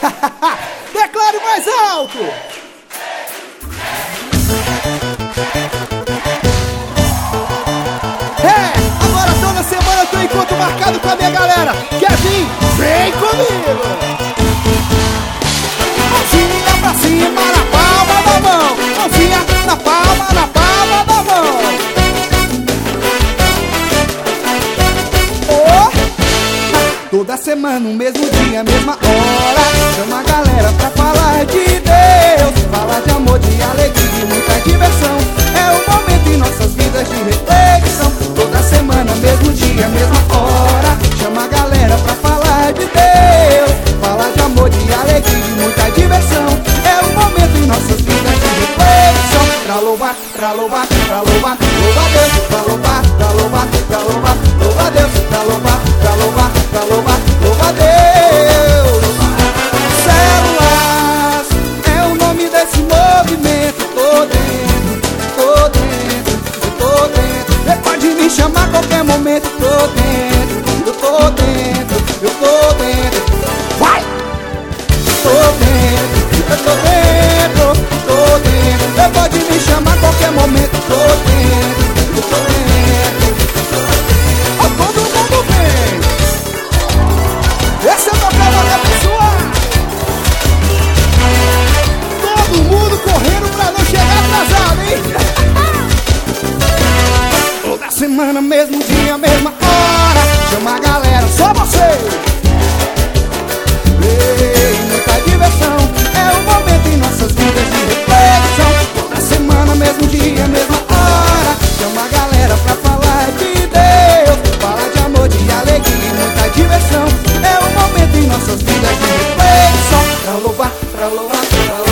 Declare mais alto! Agora toda semana eu tô em encontro marcado com a minha galera. Quer vir? Vem comigo! Mãozinha pra cima, na palma da mão. Mãozinha na palma da mão. Toda semana, no mesmo dia, mesma hora, chama a galera pra falar de Deus. Falar de amor, de alegria e muita diversão. É o momento em nossas vidas de reflexão. Toda semana, mesmo dia, mesma hora, chama a galera pra falar de Deus. Falar de amor, de alegria e muita diversão. É o momento em nossas vidas de reflexão. Pra louvar, pra louvar, pra louvar, louva Deus. Pra louvar, pra louvar, pra louvar, louva Deus. Pra louvar, pra louvar, pra louvar, louva Deus. Células é o nome desse movimento. Tô dentro, tô dentro, eu tô dentro. Você pode me chamar a qualquer momento. Tô dentro, eu tô dentro, eu tô dentro. Vai! Tô dentro, eu tô dentro, tô dentro. Você pode me chamar a qualquer momento. Tô dentro, eu tô dentro. Ó, todo mundo vem. Esse é o meu canal pessoal. Todo mundo correndo pra não chegar atrasado, hein? Toda semana, mesmo dia, mesma hora, chama a galera, só você. Ei, muita diversão. É o momento em nossas vidas de reflexão. Toda semana, mesmo dia, mesma hora, chama a galera pra falar de Deus. Fala de amor, de alegria e muita diversão. É o momento em nossas vidas de reflexão. Pra louvar, pra louvar, pra louvar.